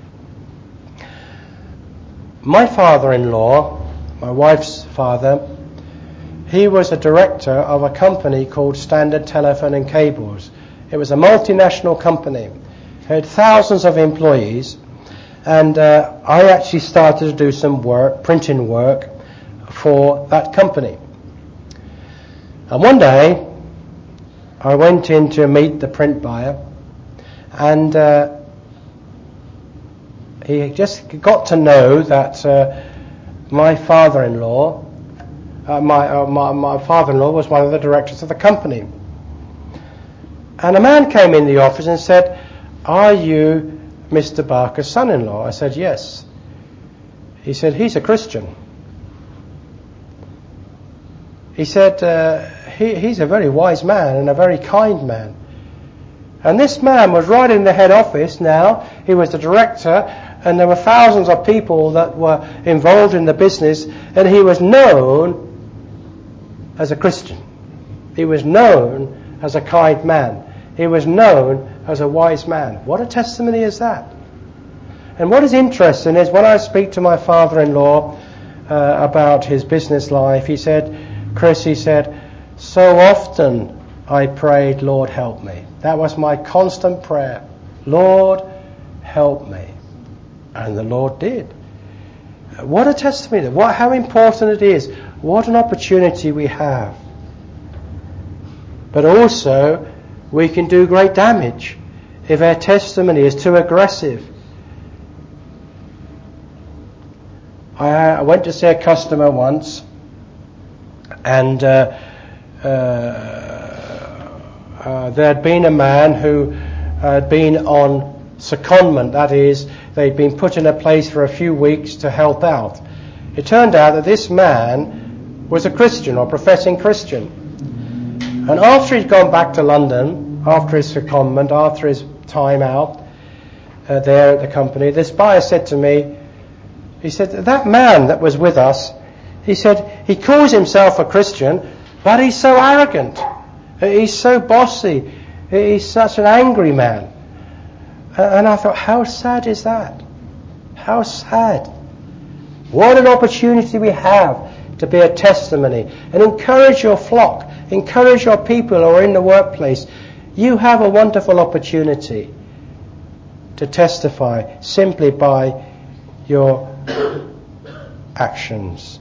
My father-in-law, my wife's father, he was a director of a company called Standard Telephone and Cables. It was a multinational company. It had thousands of employees, and I actually started to do some work, printing work, for that company. And one day, I went in to meet the print buyer, and he just got to know that my father-in-law, my father-in-law was one of the directors of the company. And a man came in the office and said, "Are you Mr. Barker's son-in-law?" I said, "Yes." He said, "He's a Christian." He said, he's a very wise man and a very kind man. And this man was right in the head office now. He was the director, and there were thousands of people that were involved in the business, and he was known as a Christian. He was known as a kind man. He was known as a wise man. What a testimony is that? And what is interesting is when I speak to my father-in-law about his business life, he said, "Chris," he said, "so often I prayed, Lord, help me." That was my constant prayer. Lord, help me. And the Lord did. What a testimony. How important it is What an opportunity we have. But also, we can do great damage if our testimony is too aggressive. I went to see a customer once, and there had been a man who had been on secondment, that is, they'd been put in a place for a few weeks to help out. It turned out that this man was a Christian or professing Christian. And after he'd gone back to London, after his secondment, after his time out there at the company, this buyer said to me, he said, that man that was with us, he said, he calls himself a Christian, but he's so arrogant. He's so bossy. He's such an angry man. And I thought, how sad is that? How sad. What an opportunity we have to be a testimony and encourage your flock, encourage your people who are in the workplace. You have a wonderful opportunity to testify simply by your actions.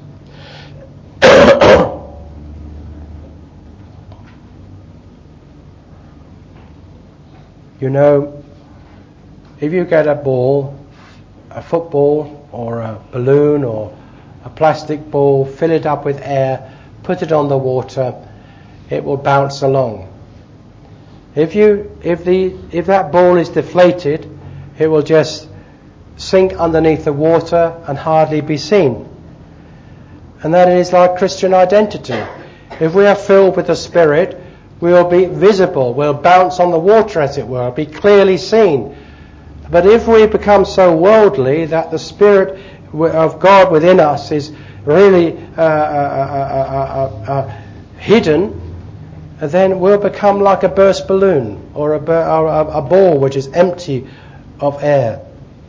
You know, if you get a ball, a football or a balloon or a plastic ball, fill it up with air, put it on the water, it will bounce along. If that ball is deflated, it will just sink underneath the water and hardly be seen. And that is like Christian identity. If we are filled with the Spirit, we will be visible, we'll bounce on the water, as it were, be clearly seen. But if we become so worldly that the Spirit of God within us is really hidden, then we'll become like a burst balloon or a ball which is empty of air.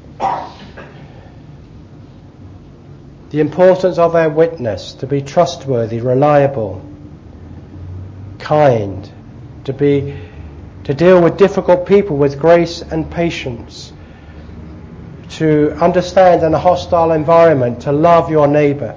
The importance of our witness, to be trustworthy, reliable, kind, to deal with difficult people with grace and patience, to understand in a hostile environment, to love your neighbour.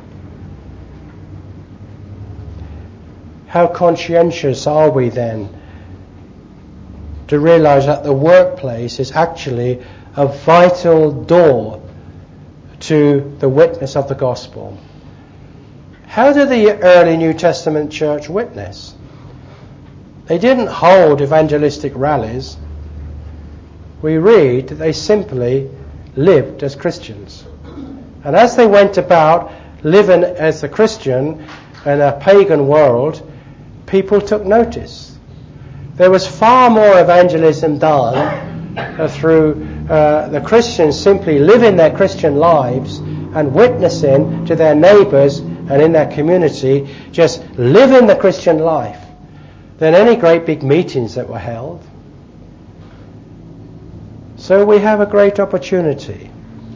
How conscientious are we then to realise that the workplace is actually a vital door to the witness of the gospel? How did the early New Testament church witness? They didn't hold evangelistic rallies. We read that they simply lived as Christians. And as they went about living as a Christian in a pagan world, people took notice. There was far more evangelism done through the Christians simply living their Christian lives and witnessing to their neighbours and in their community, just living the Christian life, than any great big meetings that were held. So we have a great opportunity.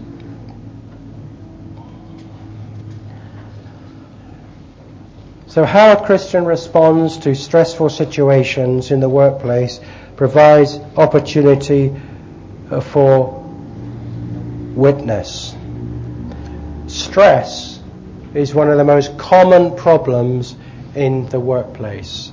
So how a Christian responds to stressful situations in the workplace provides opportunity for witness. Stress is one of the most common problems in the workplace.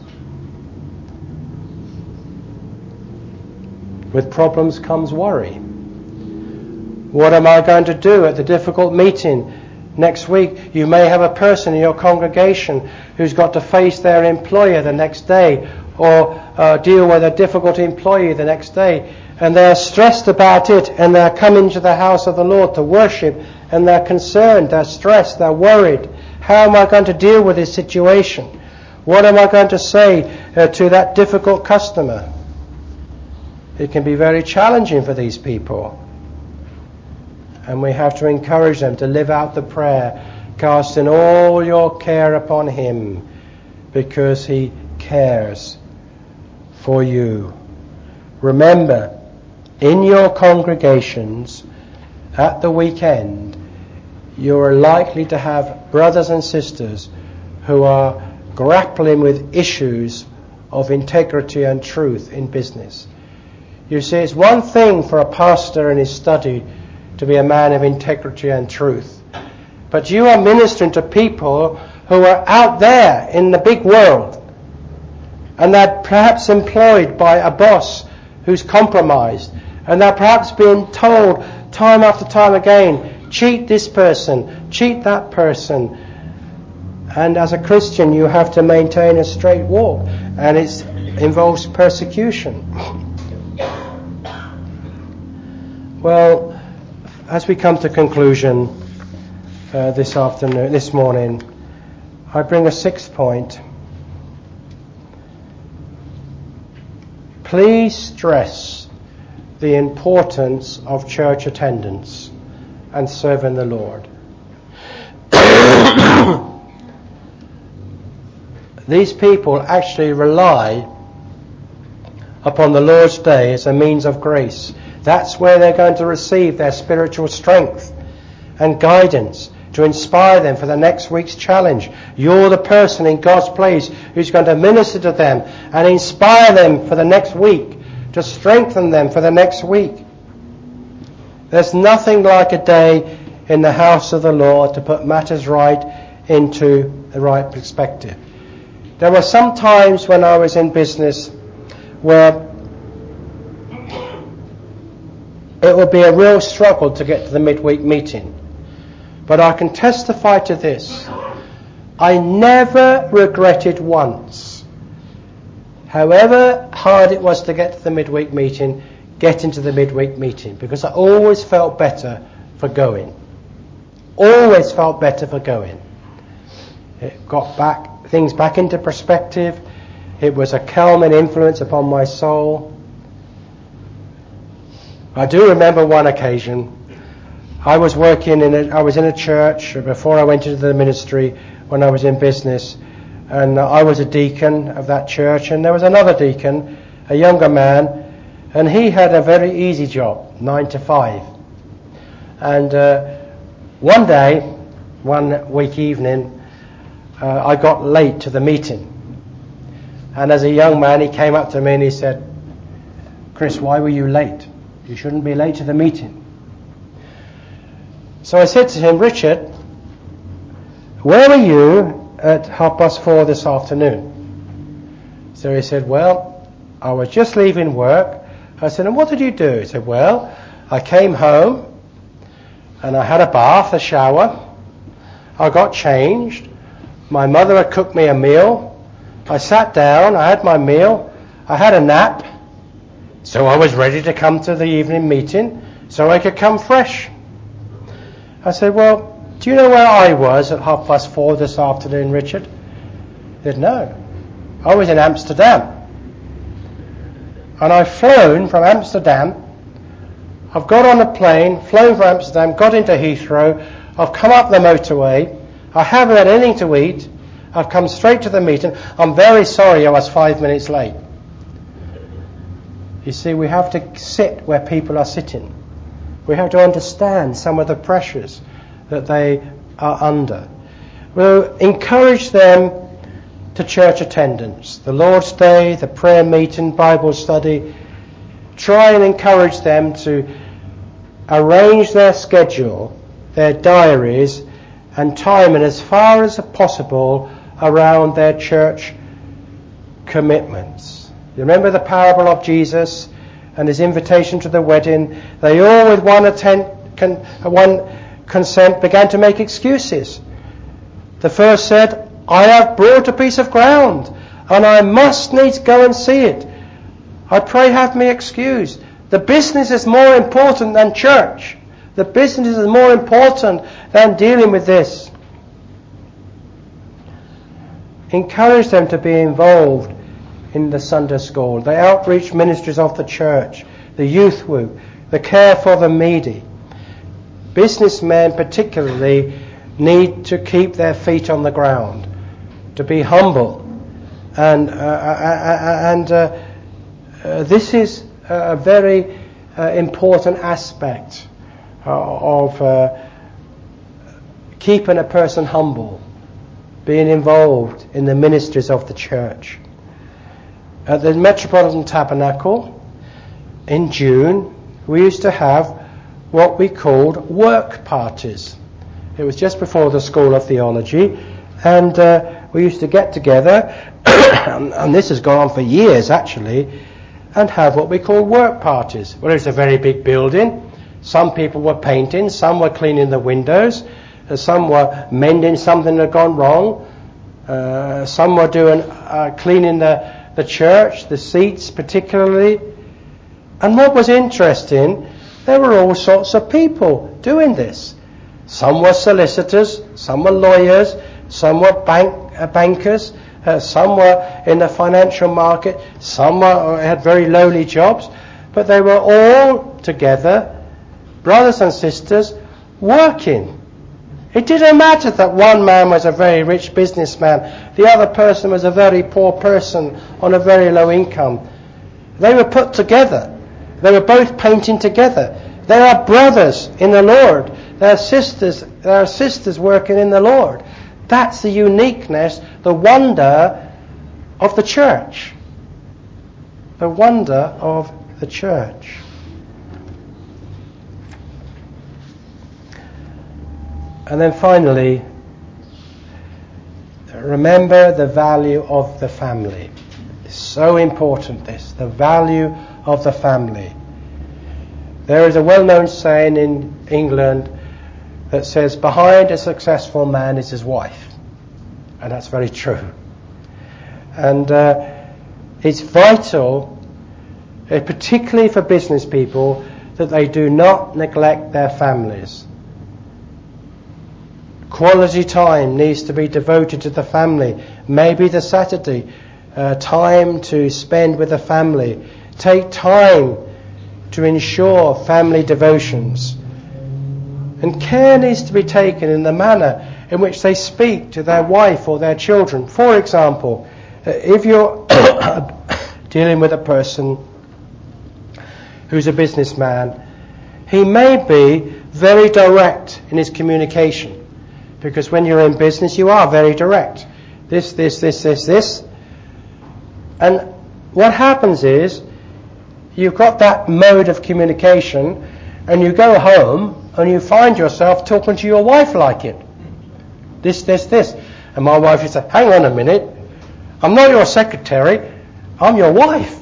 With problems comes worry. What am I going to do at the difficult meeting next week? You may have a person in your congregation who's got to face their employer the next day, or deal with a difficult employee the next day, and they're stressed about it, and they're coming to the house of the Lord to worship, and they're concerned, they're stressed, they're worried. How am I going to deal with this situation? What am I going to say to that difficult customer? It can be very challenging for these people. And we have to encourage them to live out the prayer, casting all your care upon Him, because He cares for you. Remember, in your congregations at the weekend, you are likely to have brothers and sisters who are grappling with issues of integrity and truth in business. You see, it's one thing for a pastor in his study to be a man of integrity and truth. But you are ministering to people who are out there in the big world, and they're perhaps employed by a boss who's compromised, and they're perhaps being told time after time again, cheat this person, cheat that person. And as a Christian, you have to maintain a straight walk, and it involves persecution. Well, as we come to conclusion this morning, I bring a sixth point. Please stress the importance of church attendance and serving the Lord. These people actually rely upon the Lord's Day as a means of grace. That's where they're going to receive their spiritual strength and guidance to inspire them for the next week's challenge. You're the person in God's place who's going to minister to them and inspire them for the next week, to strengthen them for the next week. There's nothing like a day in the house of the Lord to put matters right into the right perspective. There were some times when I was in business where it would be a real struggle to get to the midweek meeting. But I can testify to this. I never regretted once, however hard it was to get to the midweek meeting, getting to the midweek meeting, because I always felt better for going. Always felt better for going. It got things back into perspective. It was a calming influence upon my soul. I do remember one occasion. I was in a church before I went into the ministry when I was in business, and I was a deacon of that church, and there was another deacon, a younger man, and he had a very easy job, 9 to 5. And one week evening, I got late to the meeting. And as a young man, he came up to me and he said, "Chris, why were you late? You shouldn't be late to the meeting." So I said to him, "Richard, where were you at 4:30 this afternoon?" So he said, "Well, I was just leaving work." I said, "And what did you do?" He said, "Well, I came home and I had a bath, a shower. I got changed. My mother had cooked me a meal. I sat down, I had my meal, I had a nap. So I was ready to come to the evening meeting so I could come fresh." I said, "Well, do you know where I was at 4:30 this afternoon, Richard?" He said, "No. I was in Amsterdam. And I've flown from Amsterdam. I've got on a plane, flown from Amsterdam, got into Heathrow. I've come up the motorway. I haven't had anything to eat. I've come straight to the meeting. I'm very sorry I was 5 minutes late." You see, we have to sit where people are sitting. We have to understand some of the pressures that they are under. We'll encourage them to church attendance, the Lord's Day, the prayer meeting, Bible study. Try and encourage them to arrange their schedule, their diaries, and timing as far as possible around their church commitments. You remember the parable of Jesus and his invitation to the wedding? They all with one consent began to make excuses. The first said, "I have bought a piece of ground and I must needs go and see it. I pray have me excused." The business is more important than church. The business is more important than dealing with this. Encourage them to be involved in the Sunday school, the outreach ministries of the church, the youth group, the care for the needy. Businessmen particularly need to keep their feet on the ground, to be humble, and this is a very important aspect of keeping a person humble, being involved in the ministries of the church. At the Metropolitan Tabernacle in June, we used to have what we called work parties. It was just before the School of Theology, And we used to get together, and this has gone on for years actually, and have what we call work parties. Well, it's a very big building. Some people were painting, some were cleaning the windows, some were mending something that had gone wrong, some were doing cleaning the church, the seats particularly. And what was interesting, there were all sorts of people doing this. Some were solicitors, some were lawyers, some were bankers, some were in the financial market, some had very lowly jobs, but they were all together, brothers and sisters, working. It didn't matter that one man was a very rich businessman, the other person was a very poor person on a very low income. They were put together. They were both painting together. They are brothers in the Lord. They are sisters working in the Lord. That's the uniqueness, the wonder of the church. The wonder of the church. And then finally, remember the value of the family. It's so important, this, the value of the family. There is a well-known saying in England that says, behind a successful man is his wife. And that's very true. And it's vital, particularly for business people, that they do not neglect their families. Quality time needs to be devoted to the family. Maybe the Saturday, time to spend with the family. Take time to ensure family devotions. And care needs to be taken in the manner in which they speak to their wife or their children. For example, if you're dealing with a person who's a businessman, he may be very direct in his communication. Because when you're in business, you are very direct. This. And what happens is, you've got that mode of communication, and you go home, and you find yourself talking to your wife like it. This. And my wife would say, hang on a minute, I'm not your secretary, I'm your wife.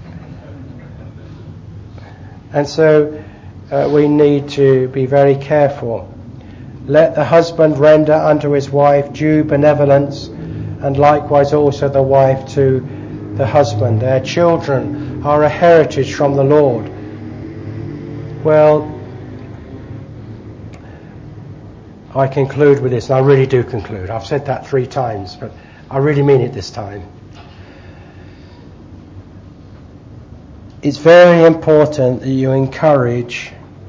And so we need to be very careful. Let the husband render unto his wife due benevolence, and likewise also the wife to the husband. Their children are a heritage from the Lord. Well, I conclude with this, and I really do conclude. I've said that 3 times, but I really mean it this time. It's very important that you encourage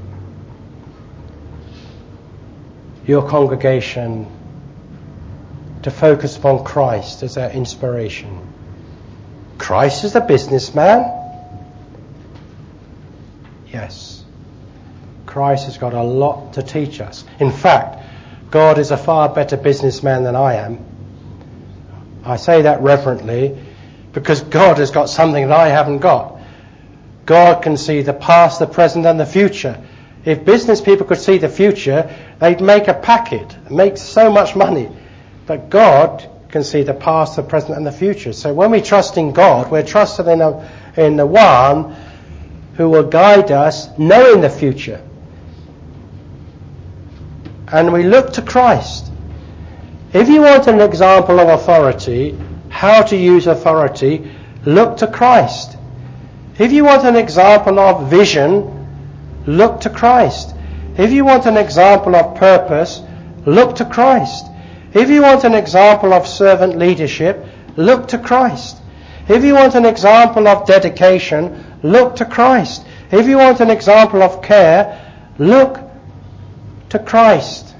your congregation to focus upon Christ as their inspiration. Christ is a businessman? Yes. Christ has got a lot to teach us. In fact, God is a far better businessman than I am. I say that reverently because God has got something that I haven't got. God can see the past, the present and the future. If business people could see the future, they'd make a packet, make so much money. But God can see the past, the present and the future. So when we trust in God, we're trusting in the one who will guide us knowing the future. And we look to Christ. If you want an example of authority, how to use authority, look to Christ. If you want an example of vision, look to Christ. If you want an example of purpose, look to Christ. If you want an example of servant leadership, look to Christ. If you want an example of dedication, look to Christ. If you want an example of care, look to Christ.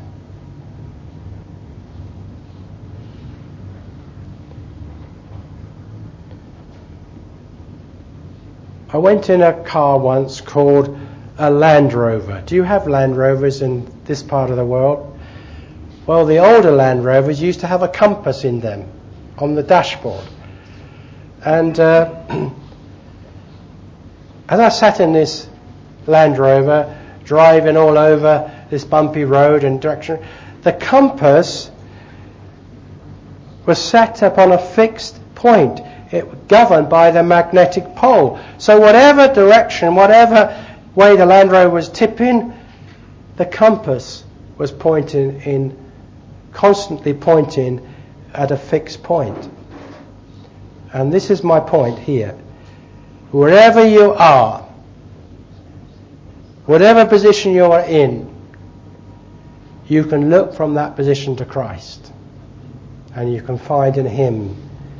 I went in a car once called a Land Rover. Do you have Land Rovers in this part of the world? Well, the older Land Rovers used to have a compass in them on the dashboard. And as I sat in this Land Rover, driving all over this bumpy road and direction, the compass was set upon a fixed point. It was governed by the magnetic pole. So whatever direction, whatever way the Land Rover was tipping, the compass was constantly pointing at a fixed point. And this is my point here. Wherever you are, whatever position you are in, you can look from that position to Christ. And you can find in Him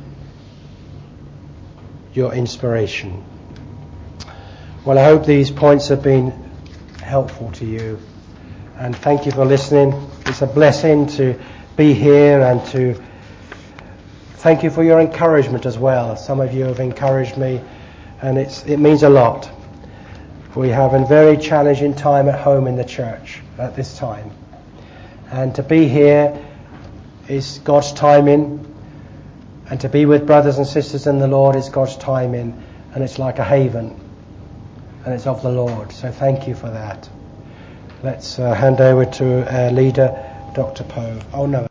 your inspiration. Well, I hope these points have been helpful to you. And thank you for listening. It's a blessing to be here, and to thank you for your encouragement as well. Some of you have encouraged me, and it means a lot. We have a very challenging time at home in the church at this time. And to be here is God's timing, and to be with brothers and sisters in the Lord is God's timing, and it's like a haven, and it's of the Lord. So thank you for that. Let's hand over to our leader, Dr. Poe. Oh no.